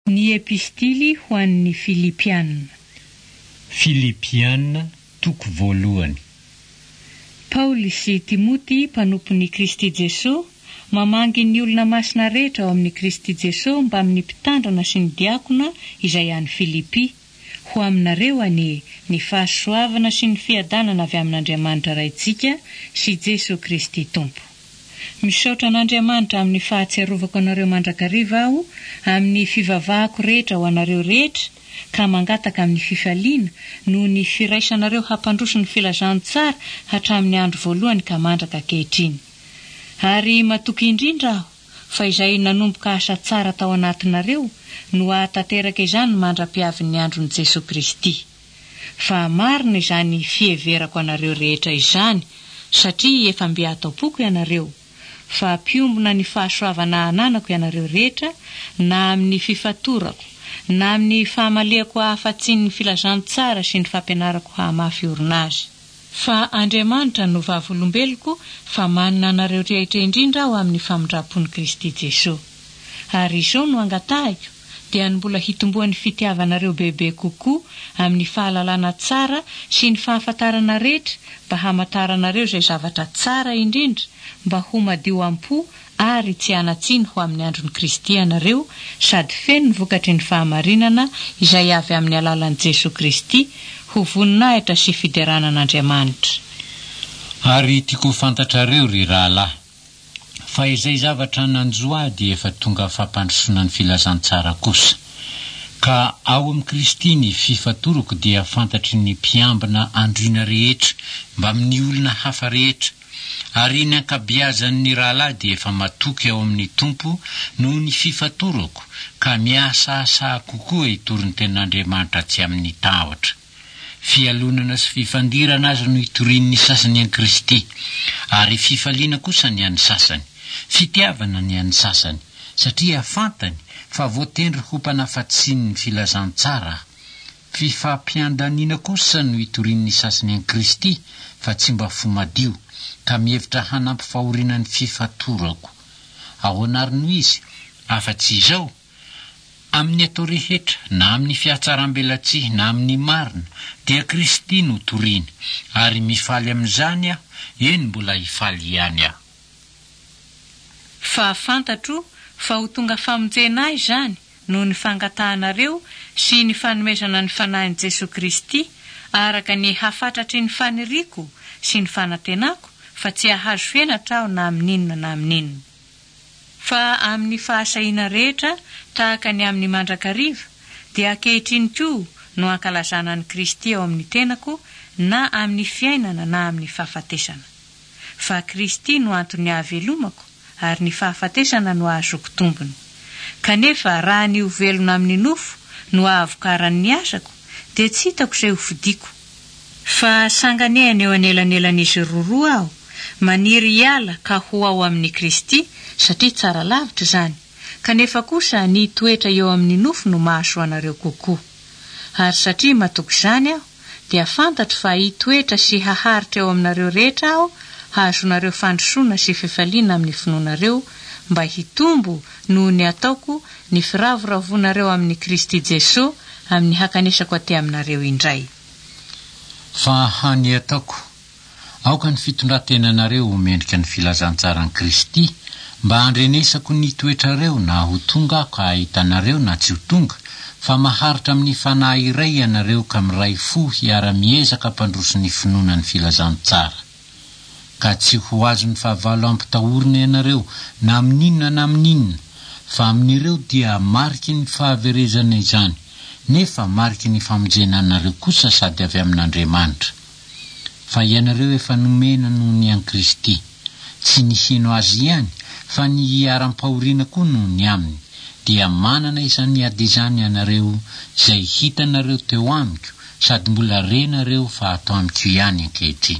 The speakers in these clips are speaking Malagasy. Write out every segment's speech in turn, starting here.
Ny epistily ho an'ny Filipianina. Filipianina, toko voalohany. Paoly sy Timoty, mpanompon'i Kristy Jesosy, mamangy ny olona masina rehetra ao amin'ny Kristy Jesosy mba amin'ny mpitandrina sy ny diakona izay any Filipi. Ho aminareo any ny fahasoavana sy ny fiadanana avy amin'Andriamanitra raintsika sy Jesosy Kristy Tompo. Misaotra an'Andriamanitra amin'ny fahatsiarovako anareo mandrakariva aho amin'ny fivavahako rehetra ho anareo rehetra ka mangataka amin'ny fifaliana noho ny firaisanareo hampandroso ny filazantsara hatramin'ny andro voalohany ka mandraka ankehitriny. Ary matoky indrindra aho fa izay nanomboka asa tsara tao anatinareo no ahatanteraka izany mandra-piavin'ny andron'i Jesosy Kristy. Fa marina izany fieverako anareo rehetra izany satria efa mbiatao-poko ianareo. Fa piombona ny fahasoavana ananako ianareo rehetra na amin'ny fifatorako na amin'ny fahamaliako hahafatsiny ny filazantsara sy ny fampianarako hamafy orinazy. Fa Andriamanitra no vavolombeloko fa manana anareo rehetra indrindra ao amin'ny famindrapon'i Kristy Jesosy. Ary izao no angatahiko dia ny mbola hitomboan'ny fitiavanareo bebe kokoa amin'ny fahalalana tsara sy ny fahafantarana rehetra mba hamantaranareo izay zavatra tsara indrindra mba ho madio am-po ary tsy hanatsiny ho amin'ny andron'i Kristy ianareo sady feno ny vokatry ny fahamarinana izay avy amin'ny alalan'i Jesosy Kristy ho voninahitra sy fideranan'Andriamanitra. Ary tiako fantatrareo ry rahalahy fa izay zavatra nanjoady efa tonga fampandrosoana ny filazantsara kosa. Ka ao amin'i Kristy ny fifatoroko dia fantatry ny mpiambina androina rehetra mba amin'ny olona hafa rehetra. Ary ny ankabeazan'ny rahalahy dia efa matoky ao amin'ny Tompo noho ny fifatoroko ka miasa kokoa hitory ny tenan'Andriamanitra tsy amin'ny tahotra. Fialonana sy fifandirana azy no hitorin'ny sasany an'i Kristy ary fifaliana kosa ny an'ny sasany. Fitiavana ny an'ny sasany satria fantany fa voatendry ho mpanafatsiny ny filazantsara. Fifampiandaniana kosa no hitorin'ny sasany an'i Kristy fa tsy mba fo madio ka mihevitra hanampy fahorinan'ny fifatorako. Ahoanarino izy afa-tsy izao amin'ny atao rehetra na amin'ny fiatsaram-belatsihy na amin'ny marina dia Kristy no toriana ary mifaly amin'izany aho eny mbola hifaly ihany aho. Fa fantatro fa ho tonga famonjena izany noho ny fangatahanareo sy ny fanomezana ny fanahin'i Jesosy Kristy araka ny hafantatry ny faniriako sy ny fanantenako fa tsy ahazo fiainatra aho na amin'inona na amin'inona. Fa amin'ny fahasahiana rehetra tahaka ny amin'ny mandrakariva dia ankehitriny koa no ankalazana ny Kristy ao amin'ny tenako na amin'ny fiainana na amin'ny fahafatesana. Fa Kristy no antony hahavelomako ary ny fahafatesana no ahazoko tombony. Kanefa raha ny velona amin'ny nofo no ahavokaran'ny asako dia tsy hitako izay ho fidiko. Fa sanganehana eo anelanelan'izy roa aho maniry hiala ka ho ao amin'ny Kristy satria tsara lavitra izany. Kanefa kosa ny toetra eo amin'ny nofo no mahasoa anareo kokoa. Ary satria matoky izany aho dia fantatro fa hitoetra sy haharitra eo aminareo rehetra aho ahazonareo fandrosoana sy fifaliana amin'ny finoanareo mba hitombo noho ny ataoko ny firavoravonareo amin'ny Kristy Jesosy amin'ny hakanesako aty aminareo indray. Fa hany ataoko aoka ny fitondrantenanareo mendrika ny filazantsara an'i Kristy mba handrenesako ny toetrareo na ho tonga ka ahitanareo na tsy ho tonga fa maharitra amin'ny fanahy iray ianareo ka miray fo hiara-miezaka mpandroso ny finoana ny filazantsara. Ka tsy ho azo ny fahavalo ampitahorina ianareo na amin'inona na amin'inona fa amin'ireo dia mariky ny fahaverezana izany nefa mariky ny famonjena anareo kosa sady avy amin'Andriamanitra. Fa ianareo efa nomena noho ny an'i Kristy tsy ny hino azy ihany fa ny hiaram-pahoriana koa noho ny aminy dia manana izany ady izany ianareo izay hitanareo teo amiko sady mbola renareo fa atao amiko ihany ankehitriny.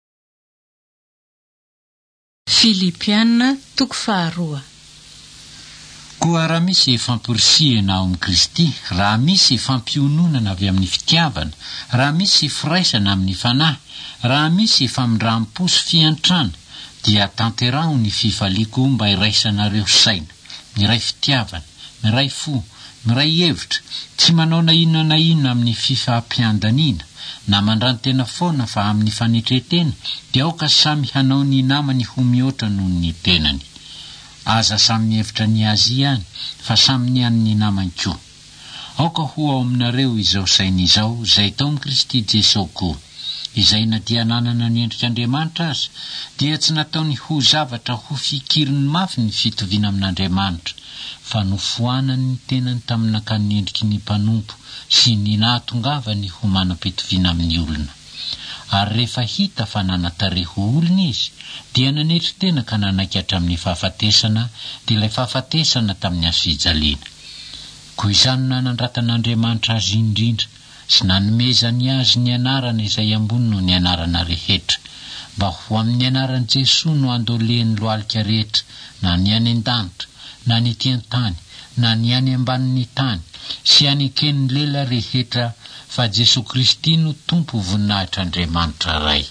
Filipianina toko faharoa. Koa raha misy famporisihana ao amin'i Kristy, raha misy fampiononana avy amin'ny fitiavana, raha misy firaisana amin'ny fanahy, raha misy famindram-po sy fiantrana, dia tanteraho ny fifaliako mba iraisanareo saina, ny iray fitiavana, miray fo, miray hevitra, tsy manao na inona amin'ny fifampiandaniana na mandrantena foana fa amin'ny fanetretena dia aoka samy hanao ny namany ho mihoatra noho ny tenany. Aza samy mihevitra ny azy ihany fa samy ny an'ny namany koa. Aoka ho ao aminareo izao saina izao izay tao amin'i Kristy Jesosy koa, izay na dia nanana ny endrik'Andriamanitra aza dia tsy nataony ho zavatra ho fikiriny mafy ny fitoviana amin'Andriamanitra, fa nofoanany ny tenany tamin'akan'ny endriky ny mpanompo sy ny nahatongavany ho manam-pitoviana amin'ny olona. Ary rehefa hita fa nanatare ho olona izy dia nanetry tena ka nanakatra amin'ny fahafatesana dia ilay fahafatesana tamin'ny hazofijaliana. Koa izany nanandratan'Andriamanitra azy indrindra sy nanomezany azy ny anarana izay ambony noho ny anarana rehetra, mba ho amin'ny anaran'i Jesosy no andolen'ny lohalika rehetra, na ny any an-danitra, na ny ety an-tany, na ny any ambanin'ny tany, sy aneken'ny lela rehetra fa Jesosy Kristy no tompo voninahitr'Andriamanitra ray.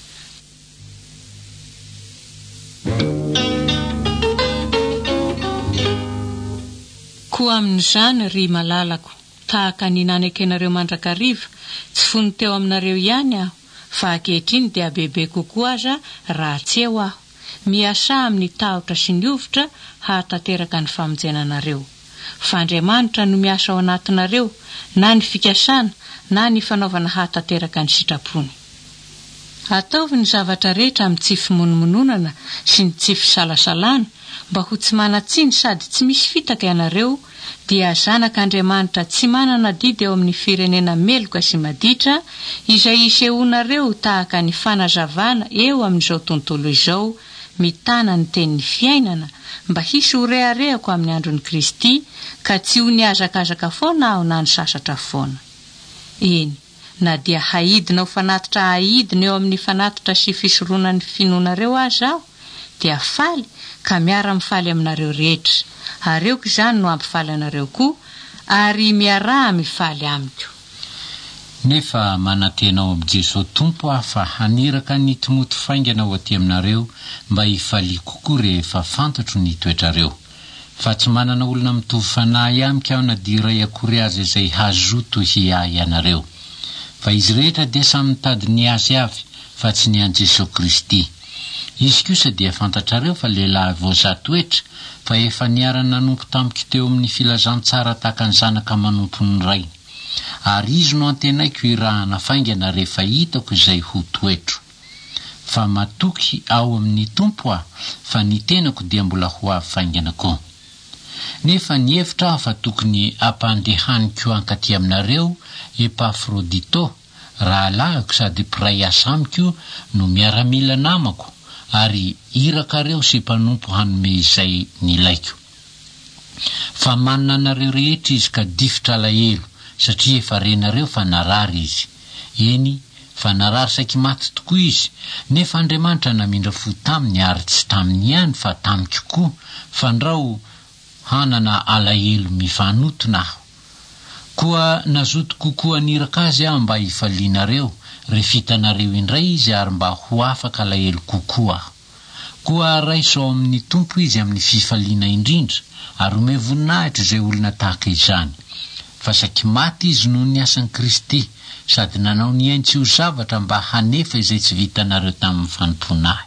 Koa amin'izany ry malalako, tahaka ny nanekenareo mandrakariva, tsy fony teo aminareo ihany aho, fa ankehitriny dia bebe kokoa aza raha tsy eo aho, miasa amin'ny tahotra sy ny ovitra hahatateraka ny famonjenanareo. Fa Andriamanitra no miasa ao anatinareo, na ny fikasana na ny fanaovana hahatateraka ny sitrapony. Ataovy ny zavatra rehetra amin'ny tsy fimonomononana sy ny tsy fisalasalana, mba ho tsy manatsiny sady tsy misy fitaka ianareo, dia zanak'Andriamanitra tsy manana didy eo amin'ny firenena meloka sy maditra izay isehonareo tahaka ny fanazavana eo amin'izao tontolo izao, mitana ny tenin'ny fiainana mba hisy ho reharehako amin'ny andron'i Kristy, ka tsy ho niazakazaka foana aho na ny sasatra foana. Eny, na dia haidina ho fanatitra haidina eo amin'ny fanatitra sy fisoronan'ny finoanareo azy aho, dia faly ka miara-mifaly aminareo rehetra. Areoko izany no ampifaly anareo koa, ary miaraha mifaly amiko. Nefa manantenao amin'i Jesosy tompo aho fa haniraka ny timoty faingana ao aty aminareo mba hifaly kokoa rehefa fantatro ny toetrareo. Fa tsy manana olona mitovy fanahy amiko aho na dia iray akory azy izay hazoto hiahy ianareo. Fa izy rehetra dia samy mitady ny azy avy fa tsy ny an'i Jesosy Kristy. Izy kosa dia fantatrareo fa lehilahy voazatoetra, fa efa niara-nanompo tamiko teo amin'ny filazantsara tahaka ny zanaka manompo ny ray. Ary izy no antenaiko irahana faingana rehefa hitako izay ho toetro. Fa matoky ao amin'ny tompo aho, fa ny tenako dia mbola ho avy faingana koa. Nefa ny hevitra aho fa tokony ampandehaniko ankaty aminareo Epafrodito, rahalahiko sady mpiray asa amiko no miaramila namako, ary irakareo sy mpanompo hanome izay nilaiko. Fa manana anareo rehetra izy ka difitra alahelo, satria efa renareo fa narary izy. Eny, fa narary saky maty tokoa izy, nefa Andriamanitra namindra fo taminy ary tsy taminy ihany fa tamiko koa, fa ndrao hanana alahelo mifanotona aho. Koa nazoto kokoa niraka azy aho mba hifalianareo, rehefa hitanareo indray izy ary mba ho afaka alahelo kokoa aho. Koa raiso ao amin'ny tompo izy amin'ny fifaliana indrindra, ary ome voninahitra izay olona tahaka izany. Fa saky maty izy noho ny asan'i Kristy, sady nanao ny ainy tsy ho zavatra mba hanefa izay tsy vitanareo tamin'ny fanompoanahy.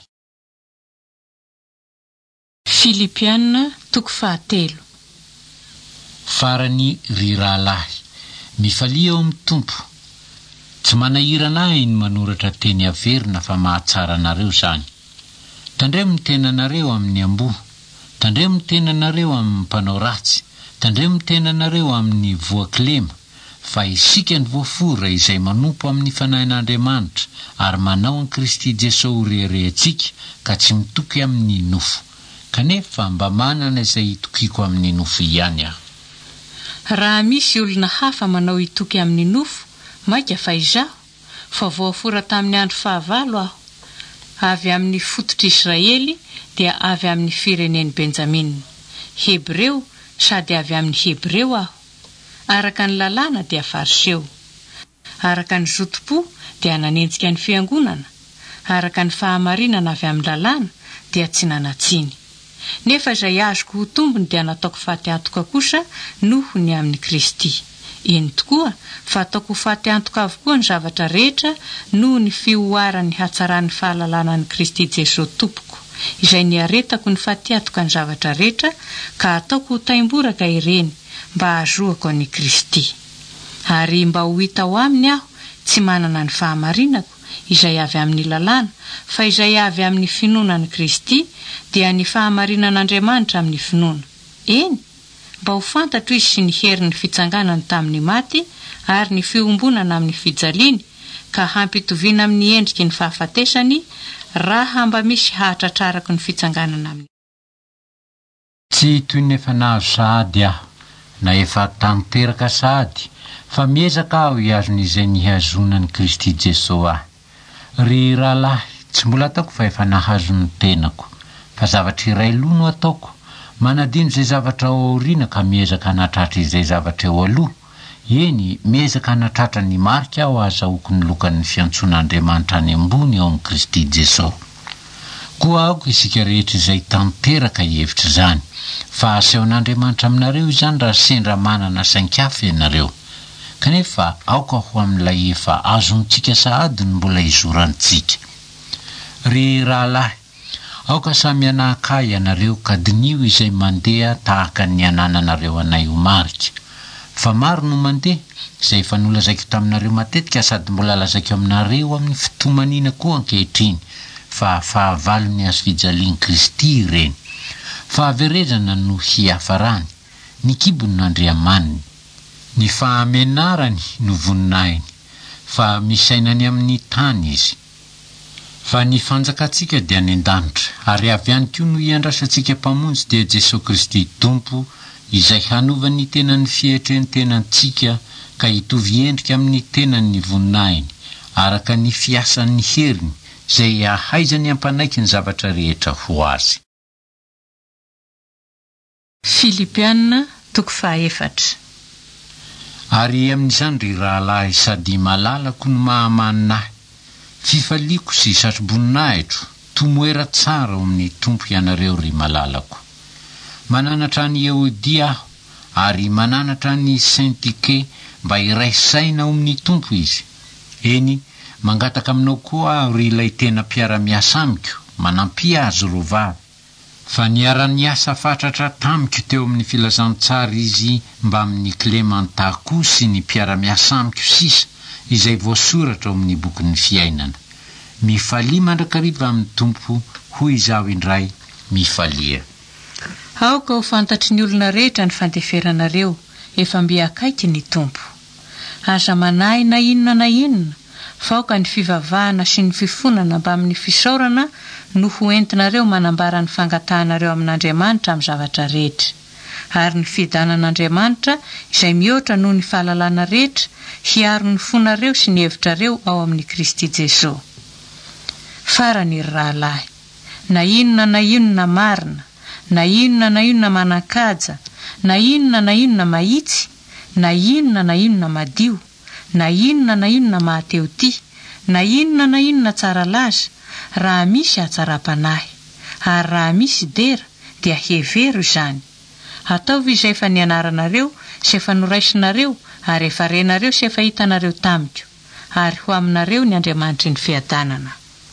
Filipianina 4:7. Farany ry rahalahy, mifalia ao amin'ny tompo. Tsy manahirana ahy ny manoratra teny averina fa mahatsara anareo izany. Tandremo ny tenanareo amin'ny amboa, tandremo ny tenanareo amin'ny mpanao ratsy, tandremo ny tenanareo amin'ny voakilema, fa isika ny voafora izay manompo amin'ny fanahin'Andriamanitra ary manao an'i Kristy Jesosy reherehentsika ka tsy mitoky amin'ny nofo. Kanefa mba manana izay itokiko amin'ny nofo ihany aho. Raha misy olona hafa manao itoky amin'ny nofo, maika fa izaho, fa voafora tamin'ny andro 9 aho. Avy amin'ny fototra Israely dia avy amin'ny fireneny Benjamin. Hebreo sady avy amin'ny Hebreo aho. Araka ny lalàna dia fariseo. Araka ny zotom-po dia nanenjika ny fiangonana. Araka ny fahamarinana avy amin'ny lalàna dia tsy nanatsiny. nefa izay azoko ho tombony dia nataoko faty antoka kosa noho ny amin'ny Kristy. Iny tokoa fa ataoko faty antoka avokoa ny zavatra rehetra noho ny fioarany hatsarany fahalalana ny Kristy Jesosy tompoko, izay niaretako ny faty antoka ny zavatra rehetra ka ataoko ho taimboraka ireny mba azoako ny Kristy. Ary mba ho hita ho aminy aho tsy manana ny fahamarinako izay avy amin'ny lalàna fa izay avy amin'ny finoanan'i Kristy dia ny fahamarinan'Andriamanitra amin'ny finoana. Eny, mba ho fantatro izy sy ny herin'ny fitsanganany tamin'ny maty ary ny fiombonana amin'ny fijaliany ka hampitoviana amin'ny endriky ny fahafatesany raha mba misy hahatratrarako ny fitsanganana amin'ny. Tsy toy ny efa nahazo sahady aho na efa tanteraka sahady fa miezaka aho hiazon'izay nihazonan'i Kristy Jesosy aho. Ry rahalahy, tsy mbola ataoko fa efa nahazo ny tenako, fa zavatra iray aloha no ataoko, manadino izay zavatra ao aoriana ka miezaka hanatratra izay zavatra eo aloha. Eny, miezaka hanatratra ny marika aho azahoako ny lokan'ny fiantsoan'Andriamanitra any ambony ao amin'ny Kristy Jesosy. Koa aoko isika rehetra izay tanteraka hevitra izany, fa asehon'Andriamanitra aminareo izany raha sendra manana sainkafa ianareo. Kanefa aoka ho amin'ilay efa azontsika sahady ny mbola izorantsika. Ry rahalahy, aoka samy anahaka ianareo ka dinio izay mandeha tahaka ny anananareo anay ho marika. Fa maro no mandeha izay efa nolazaiko taminareo matetika sady mbola lazaiko aminareo amin'ny fitomanina koa ankehitriny fa fahavalony azo fijalian'i Kristy ireny. Fa averezana no hiafarany, ny kibony no andriamaniny, ny fahamenarany no voninahiny, fa misainany amin'ny tany izy. Fa ny fanjakatsika dia any an-danitra, ary avy ihany koa no hiandrasantsika mpamonjy dia Jesosy Kristy Tompo, izay hanova ny tenan'ny fihetreny tenantsika ka hitovy endrika amin'ny tenan'ny voninahiny, araka ny fiasan'ny heriny, izay ahaizany ampanaiky ny zavatra rehetra ho azy. Filipianina 4:4. Ary amin'izany ry rahalahy sady malalako no mahamaninahy, fifaliako sy satroboninahitro, tomoera tsara ao amin'ny tompo ianareo ry malalako. Mananatra ny Eodia aho, ary mananatra ny Sintike mba iraisaina ao amin'ny tompo izy. Eny, mangataka aminao koa aho ry ilay tena mpiara-miasa amiko, manampia azy rovavy. Fa niara-niasa fatratra tamiko teo amin'ny filazantsara izy mba amin'ny Clémenta koa sy ny mpiara-miasa amiko sisa izay voasoratra ao amin'ny bokin'ny fiainana. Mifalia mandrakariva amin'ny tompo, hoy izaho indray, mifalia. Aoka ho fantatry ny olona rehetra ny fandeferanareo, efa mbiakaiky ny tompo. Aza manahy na inona, fa aoka ny fivavahana sy ny fifonana mba amin'ny fisaorana no ho entinareo manambara ny fangatahanareo amin'Andriamanitra amin'ny zavatra rehetra. Ary ny fidanan'Andriamanitra izay mihoatra noho ny fahalalana rehetra hiaro ny fonareo sy ny hevitrareo ao amin'ny Kristy Jesosy. Farany ry rahalahy, na inona marina, na inona manakaja, na inona mahitsy, na inona madio, na inona mahateo-ty, na inona tsara laza, raha misy hatsara-panahy, ary raha misy dera dia hevero izany. Ataovy izay efa nianaranareo sy efa noraisinareo ary efa renareo sy efa hitanareo tamiko, ary ho aminareo ny Andriamanitry ny fiadanana.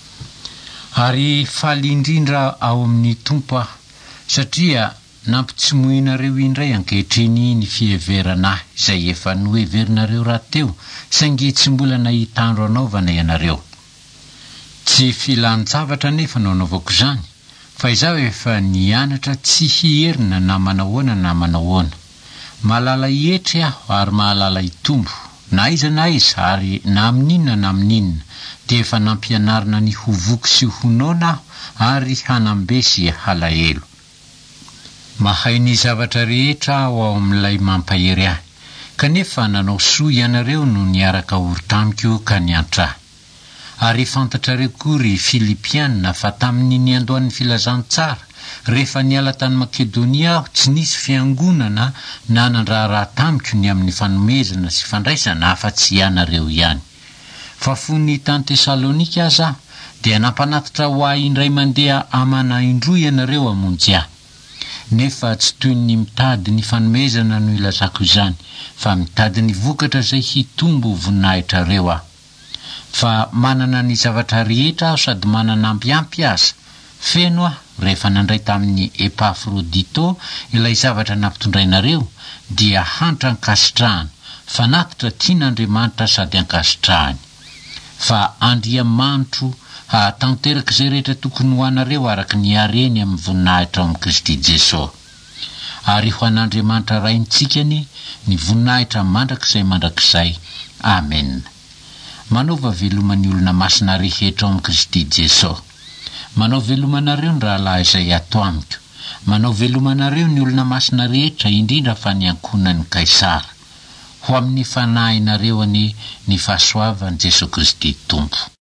Ary faly indrindra ao amin'ny tompo aho, satria nampitsimoinareo indray ankehitriny ny fiheveranahy izay efa noheverinareo rahateo, saingy tsy mbola nahita andro anaovana ianareo. Tsy filan-javatra nefa no anaovako izany, fa izaho efa nianatra tsy hierina na manahoana. Malala hietry aho ary mahalala hitombo, na iza ary na amin'inona, dia efa nampianarina ny hovoky sy honoana aho ary hanambesy halahelo. Mahay ny zavatra rehetra aho ao amin'ilay mampahery ahy, kanefa nanao soa ianareo no niaraka oro-tamiko ka niantrahy. Ary fantatrareo koa ry Filipianina fa tamin'ny niandohan'ny filazantsara, rehefa niala tany Makedonia aho tsy nisy fiangonana na nandraharaha tamiko ny amin'ny fanomezana sy fandraisana afa-tsy ianareo ihany. Fa fony tany Tesalonika aza dia nampanatitra ho ahy indray mandeha amana indroa ianareo hamonjy ahy, nefa tsy toy ny mitady ny fanomezana no ilazako izany, fa mitady ny vokatra izay hitombo voninahitrareo aho. Fa manana ny zavatra rehetra aho sady manana ampiampy aza. Feno aho rehefa nandray tamin'ny Epafrodito ilay zavatra nampitondrainareo dia hantra ankasitrahana, fanatitra tian'Andriamanitra sady ankasitrahany. Fa andriamanitro hahatanteraka izay rehetra tokony ho anareo araka ny hareny amin'ny voninahitra ao amin'ny Kristy Jesosy. Ary ho an'Andriamanitra rainitsikany ny voninahitra mandrakizay mandrakizay. Amen. Manova velomany olona masina rehetra ao amin'ny Kristy Jesosy. Manao velomanareo ny rahalahy izay ato amiko. Manao velomanareo ny olona masina rehetra, indrindra fa ny ankonan'ny Kaisara. Ho amin'ny fanahinareo ny fahasoavan'i Jesosy Kristy Tompo.